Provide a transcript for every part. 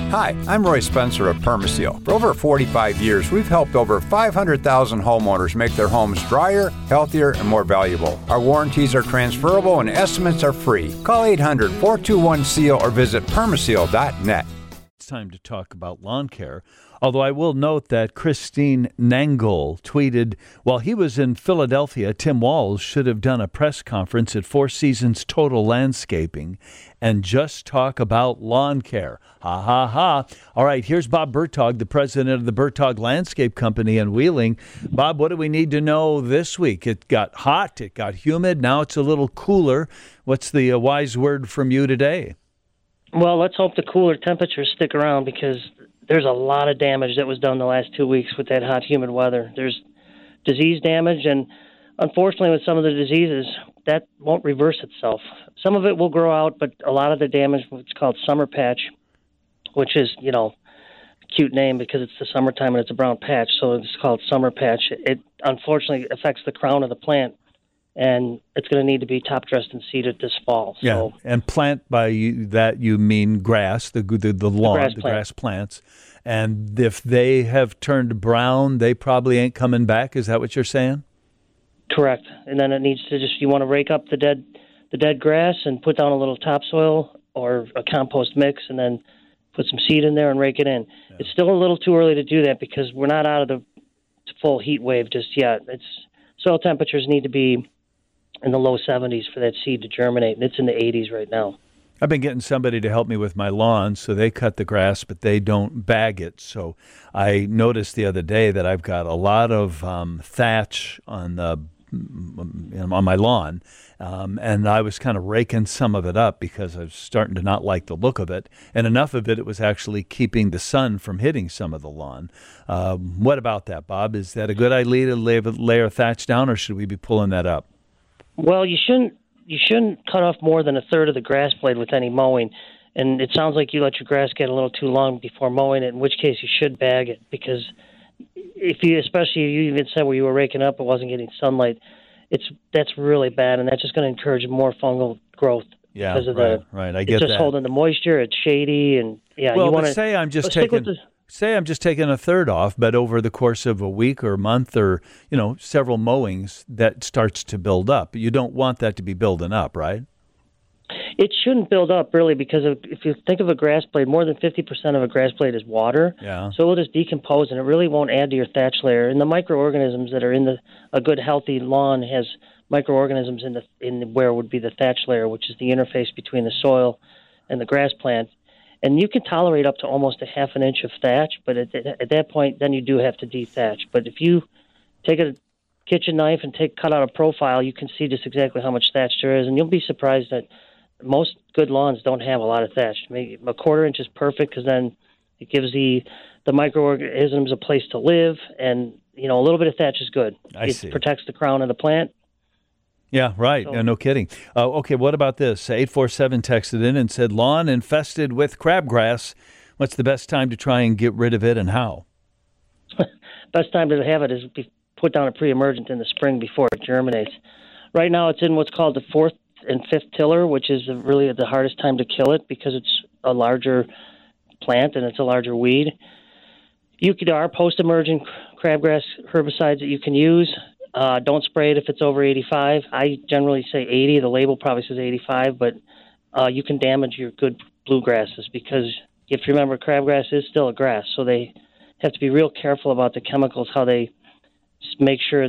Hi, I'm Roy Spencer of Permaseal. For over 45 years, we've helped over 500,000 homeowners make their homes drier, healthier, and more valuable. Our warranties are transferable and estimates are free. Call 800-421-SEAL or visit permaseal.net. It's time to talk about lawn care. Although I will note that Christine Nangle tweeted, while he was in Philadelphia, Tim Walz should have done a press conference at Four Seasons Total Landscaping and just talk about lawn care. Ha, ha, ha. All right, here's Bob Bertog, the president of the Bertog Landscape Company in Wheeling. Bob, what do we need to know this week? It got hot, it got humid, now it's a little cooler. What's the wise word from you today? Well, let's hope the cooler temperatures stick around because there's a lot of damage that was done the last 2 weeks with that hot, humid weather. There's disease damage, and unfortunately with some of the diseases, that won't reverse itself. Some of it will grow out, but a lot of the damage, what's called summer patch, which is, a cute name because it's the summertime and it's a brown patch, so it's called summer patch. It unfortunately affects the crown of the plant, and it's going to need to be top-dressed and seeded this fall. Yeah, so, and plant by that you mean grass, the lawn, the grass plants. And if they have turned brown, they probably ain't coming back. Is that what you're saying? Correct. And then it needs to you want to rake up the dead grass and put down a little topsoil or a compost mix and then put some seed in there and rake it in. Yeah. It's still a little too early to do that because we're not out of the full heat wave just yet. Soil temperatures need to be in the low 70s for that seed to germinate, and it's in the 80s right now. I've been getting somebody to help me with my lawn, so they cut the grass, but they don't bag it. So I noticed the other day that I've got a lot of thatch on my lawn, and I was kind of raking some of it up because I was starting to not like the look of it, and enough of it was actually keeping the sun from hitting some of the lawn. What about that, Bob? Is that a good idea to lay a layer of thatch down, or should we be pulling that up? Well, you shouldn't cut off more than a third of the grass blade with any mowing. And it sounds like you let your grass get a little too long before mowing it, in which case you should bag it because especially you even said where you were raking up, it wasn't getting sunlight. That's really bad, and that's just going to encourage more fungal growth. Yeah, because of right. I get it's just that. holding the moisture. It's shady, and Well, you want to say I'm just taking a third off, but over the course of a week or a month or, several mowings, that starts to build up. You don't want that to be building up, right? It shouldn't build up, really, because if you think of a grass blade, more than 50% of a grass blade is water. Yeah. So it will just decompose, and it really won't add to your thatch layer. And the microorganisms that are in a good, healthy lawn has microorganisms in where would be the thatch layer, which is the interface between the soil and the grass plant. And you can tolerate up to almost a half an inch of thatch, but at that point, then you do have to dethatch. But if you take a kitchen knife and cut out a profile, you can see just exactly how much thatch there is, and you'll be surprised that most good lawns don't have a lot of thatch. Maybe a quarter inch is perfect because then it gives the microorganisms a place to live, and a little bit of thatch is good. It protects the crown of the plant. Yeah, right. So, no kidding. Okay, what about this? 847 texted in and said, lawn infested with crabgrass. What's the best time to try and get rid of it and how? Best time to have it is put down a pre-emergent in the spring before it germinates. Right now it's in what's called the fourth and fifth tiller, which is really the hardest time to kill it because it's a larger plant and it's a larger weed. There are post-emergent crabgrass herbicides that you can use. Don't spray it if it's over 85. I generally say 80. The label probably says 85, but you can damage your good bluegrasses because if you remember, crabgrass is still a grass, so they have to be real careful about the chemicals, how they make sure,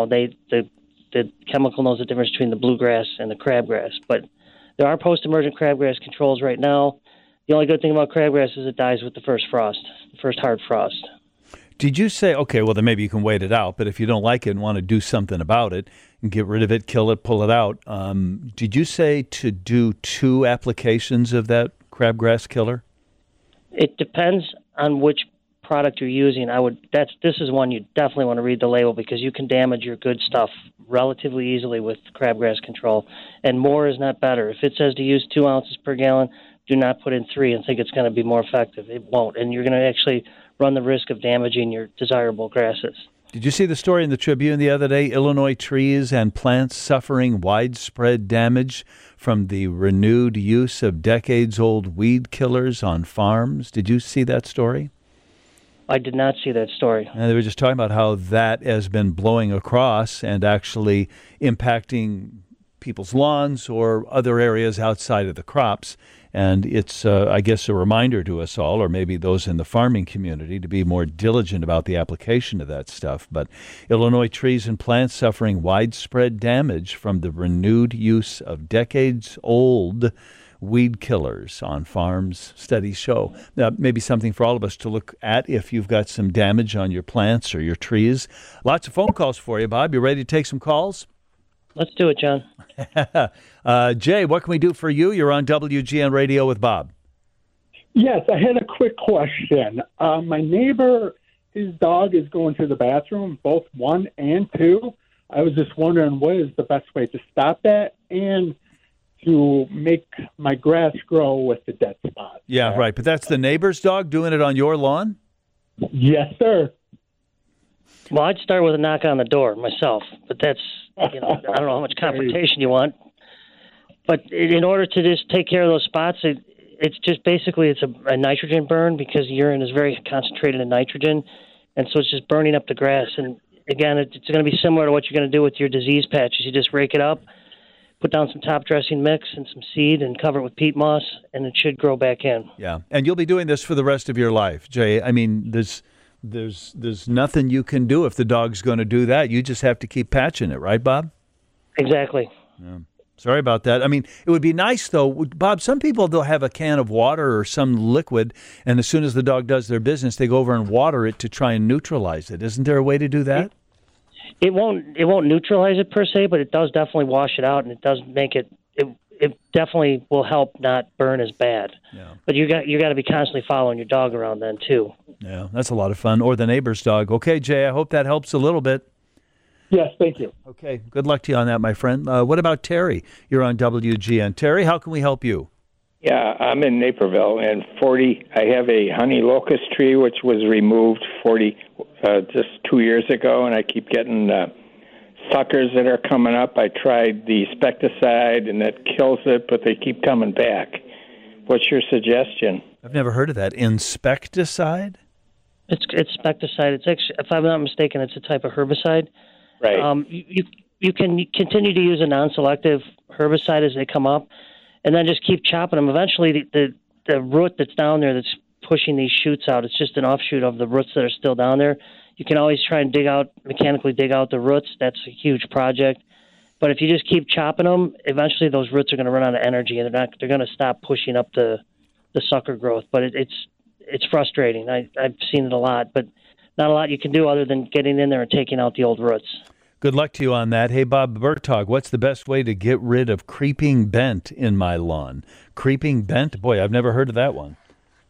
the chemical knows the difference between the bluegrass and the crabgrass. But there are post-emergent crabgrass controls right now. The only good thing about crabgrass is it dies with the first frost, the first hard frost. Did you say, okay, well, then maybe you can wait it out, but if you don't like it and want to do something about it and get rid of it, kill it, pull it out, did you say to do 2 applications of that crabgrass killer? It depends on which product you're using. This is one you definitely want to read the label because you can damage your good stuff relatively easily with crabgrass control, and more is not better. If it says to use 2 ounces per gallon, do not put in 3 and think it's going to be more effective. It won't, and you're going to actually run the risk of damaging your desirable grasses. Did you see the story in the Tribune the other day? Illinois trees and plants suffering widespread damage from the renewed use of decades-old weed killers on farms. Did you see that story? I did not see that story. And they were just talking about how that has been blowing across and actually impacting people's lawns or other areas outside of the crops. And it's, I guess, a reminder to us all, or maybe those in the farming community, to be more diligent about the application of that stuff. But Illinois trees and plants suffering widespread damage from the renewed use of decades-old weed killers on farms, studies show. Maybe something for all of us to look at if you've got some damage on your plants or your trees. Lots of phone calls for you, Bob. You ready to take some calls? Let's do it, John. Jay, what can we do for you? You're on WGN Radio with Bob. Yes, I had a quick question. My neighbor, his dog is going to the bathroom, both 1 and 2. I was just wondering what is the best way to stop that and to make my grass grow with the dead spots. Yeah, right. But that's the neighbor's dog doing it on your lawn? Yes, sir. Well, I'd start with a knock on the door myself, but that's, I don't know how much confrontation you want. But in order to just take care of those spots, it's just basically it's a nitrogen burn because urine is very concentrated in nitrogen, and so it's just burning up the grass. And again, it's going to be similar to what you're going to do with your disease patches. You just rake it up, put down some top dressing mix and some seed, and cover it with peat moss, and it should grow back in. Yeah, and you'll be doing this for the rest of your life, Jay. I mean, there's nothing you can do if the dog's going to do that. You just have to keep patching it, right, Bob? Exactly. Yeah. Sorry about that. I mean, it would be nice, though. Bob, some people, they'll have a can of water or some liquid, and as soon as the dog does their business, they go over and water it to try and neutralize it. Isn't there a way to do that? It won't neutralize it per se, but it does definitely wash it out, and it does make it definitely will help not burn as bad. Yeah. But you got to be constantly following your dog around then too. Yeah, that's a lot of fun. Or the neighbor's dog. Okay, Jay, I hope that helps a little bit. Yes, thank you. Okay, good luck to you on that, my friend. What about Terry? You're on WGN. Terry, how can we help you? Yeah, I'm in Naperville, and I have a honey locust tree which was removed just 2 years ago, and I keep getting suckers that are coming up. I tried the specticide, and that kills it, but they keep coming back. What's your suggestion? I've never heard of that. Insecticide? It's specticide. It's actually, if I'm not mistaken, it's a type of herbicide. Right. You can continue to use a non-selective herbicide as they come up, and then just keep chopping them. Eventually, the root that's down there that's pushing these shoots out, it's just an offshoot of the roots that are still down there. You can always try and mechanically dig out the roots. That's a huge project. But if you just keep chopping them, eventually those roots are going to run out of energy, and they're going to stop pushing up the sucker growth. But it's frustrating. I've seen it a lot, but not a lot you can do other than getting in there and taking out the old roots. Good luck to you on that. Hey, Bob Bertog, what's the best way to get rid of creeping bent in my lawn? Creeping bent? Boy, I've never heard of that one.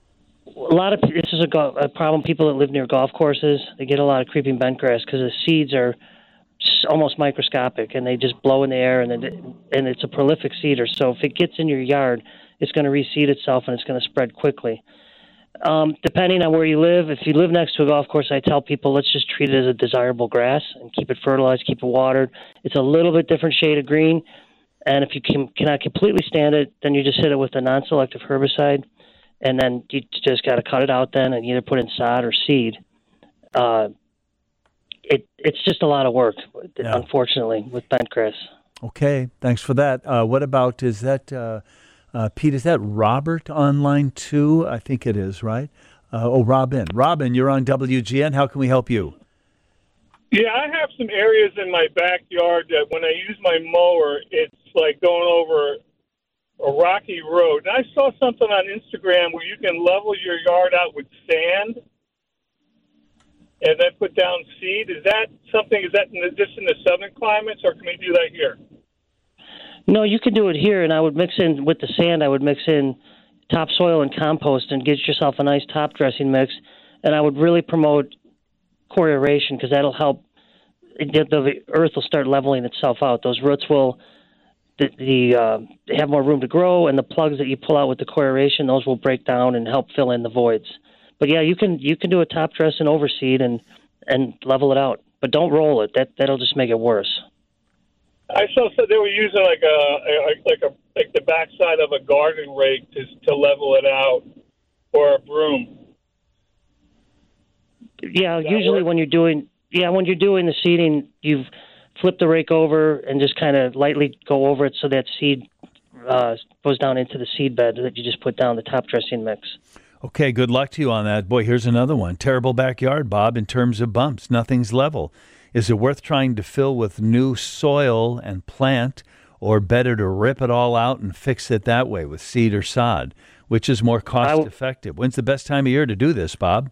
This is a problem. People that live near golf courses, they get a lot of creeping bent grass because the seeds are almost microscopic, and they just blow in the air, and it's a prolific seeder. So if it gets in your yard, it's going to reseed itself, and it's going to spread quickly. Depending on where you live, if you live next to a golf course, I tell people let's just treat it as a desirable grass and keep it fertilized, keep it watered. It's a little bit different shade of green, and if you cannot completely stand it, then you just hit it with a non-selective herbicide, and then you just got to cut it out then and either put in sod or seed. It's just a lot of work, unfortunately, with bent grass. Okay, thanks for that. What about, is that... Pete, is that Robert on line 2? I think it is, right? Robin. Robin, you're on WGN. How can we help you? Yeah, I have some areas in my backyard that when I use my mower, it's like going over a rocky road. And I saw something on Instagram where you can level your yard out with sand and then put down seed. Is that just in the southern climates, or can we do that here? No, you can do it here, and I would mix in with the sand. I would mix in topsoil and compost and get yourself a nice top dressing mix. And I would really promote core aeration because that'll help. The earth will start leveling itself out. Those roots will they have more room to grow, and the plugs that you pull out with the core aeration, those will break down and help fill in the voids. But yeah, you can do a top dress and overseed and level it out. but don't roll it. That'll just make it worse. I saw said they were using like the backside of a garden rake to level it out, or a broom. Yeah, usually when you're doing the seeding, you flip the rake over and just kind of lightly go over it so that seed goes down into the seed bed that you just put down the top dressing mix. Okay, good luck to you on that. Boy, here's another one. Terrible backyard, Bob, in terms of bumps. Nothing's level. Is it worth trying to fill with new soil and plant, or better to rip it all out and fix it that way with seed or sod? Which is more cost-effective? When's the best time of year to do this, Bob?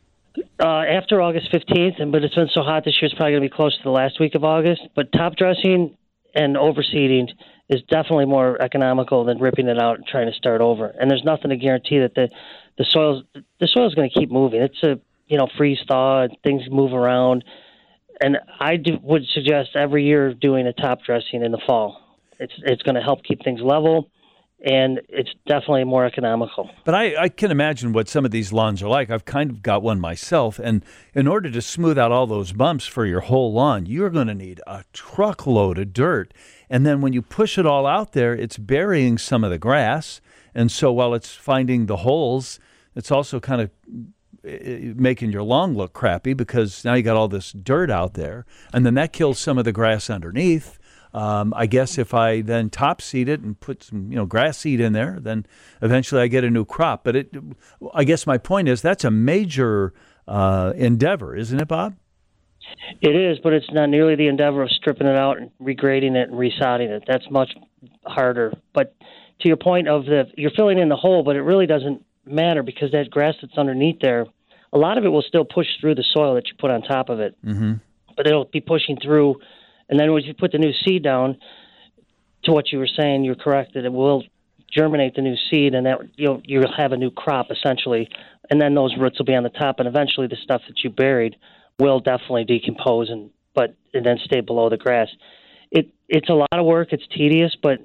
After August 15th, but it's been so hot this year, it's probably going to be close to the last week of August. But top dressing and overseeding is definitely more economical than ripping it out and trying to start over. And there's nothing to guarantee that the soil's going to keep moving. It's a freeze thaw, and things move around. And would suggest every year doing a top dressing in the fall. It's going to help keep things level, and it's definitely more economical. But I can imagine what some of these lawns are like. I've kind of got one myself, and in order to smooth out all those bumps for your whole lawn, you're going to need a truckload of dirt. And then when you push it all out there, it's burying some of the grass. And so while it's finding the holes, it's also kind of making your lawn look crappy because now you got all this dirt out there, and then that kills some of the grass underneath. I guess if I then top seed it and put some grass seed in there, then eventually I get a new crop. But I guess my point is that's a major endeavor, isn't it, Bob? It is, but it's not nearly the endeavor of stripping it out and regrading it and resodding it. That's much harder. But to your point of you're filling in the hole, but it really doesn't matter because that grass that's underneath there, a lot of it will still push through the soil that you put on top of it. Mm-hmm. But it'll be pushing through, and then when you put the new seed down, to what you were saying, you're correct that it will germinate the new seed, and that you'll have a new crop essentially, and then those roots will be on the top, and eventually the stuff that you buried will definitely decompose and then stay below the grass. It's a lot of work. It's tedious, but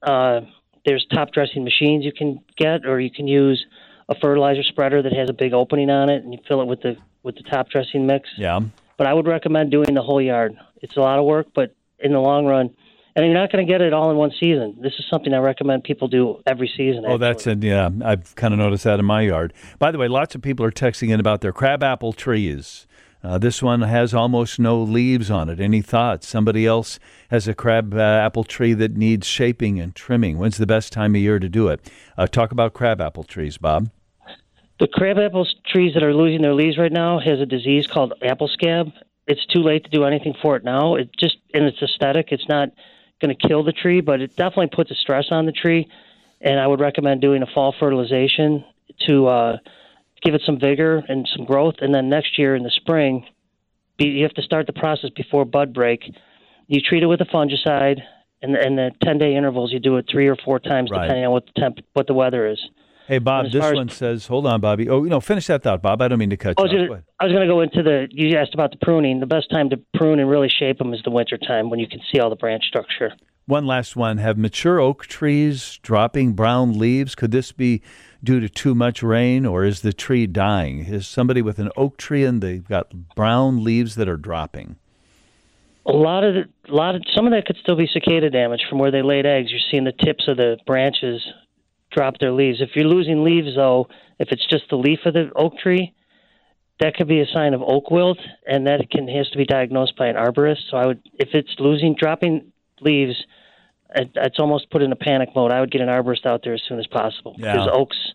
there's top dressing machines you can get, or you can use a fertilizer spreader that has a big opening on it, and you fill it with the top dressing mix. Yeah. But I would recommend doing the whole yard. It's a lot of work, but in the long run, and you're not going to get it all in one season. This is something I recommend people do every season. Oh, that's it. Yeah, I've kind of noticed that in my yard. By the way, lots of people are texting in about their crabapple trees. This one has almost no leaves on it. Any thoughts? Somebody else has a crabapple tree that needs shaping and trimming. When's the best time of year to do it? Talk about crabapple trees, Bob. The crabapple trees that are losing their leaves right now has a disease called apple scab. It's too late to do anything for it now. It just, in its aesthetic, it's not going to kill the tree, but it definitely puts a stress on the tree. And I would recommend doing a fall fertilization to give it some vigor and some growth. And then next year in the spring, you have to start the process before bud break. You treat it with a fungicide, and the 10-day intervals, you do it 3 or 4 times, right, depending on what the weather is. Hey, Bob, this one says, hold on, Bobby. Oh, finish that thought, Bob. I don't mean to cut you off. I was going to go into you asked about the pruning. The best time to prune and really shape them is the winter time when you can see all the branch structure. One last one. Have mature oak trees dropping brown leaves? Could this be due to too much rain, or is the tree dying? Is somebody with an oak tree and they've got brown leaves that are dropping? Some of that could still be cicada damage from where they laid eggs. You're seeing the tips of the branches drop their leaves. If you're losing leaves, though, if it's just the leaf of the oak tree, that could be a sign of oak wilt, and that has to be diagnosed by an arborist. So if it's dropping leaves, it's almost put in a panic mode. I would get an arborist out there as soon as possible, because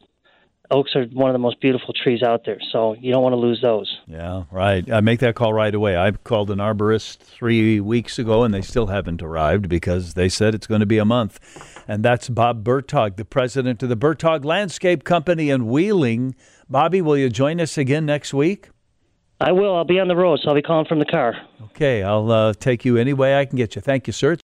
oaks are one of the most beautiful trees out there, so you don't want to lose those. Yeah, right. Make that call right away. I called an arborist 3 weeks ago, and they still haven't arrived because they said it's going to be a month. And that's Bob Bertog, the president of the Bertog Landscape Company in Wheeling. Bobby, will you join us again next week? I will. I'll be on the road, so I'll be calling from the car. Okay, I'll take you any way I can get you. Thank you, sir.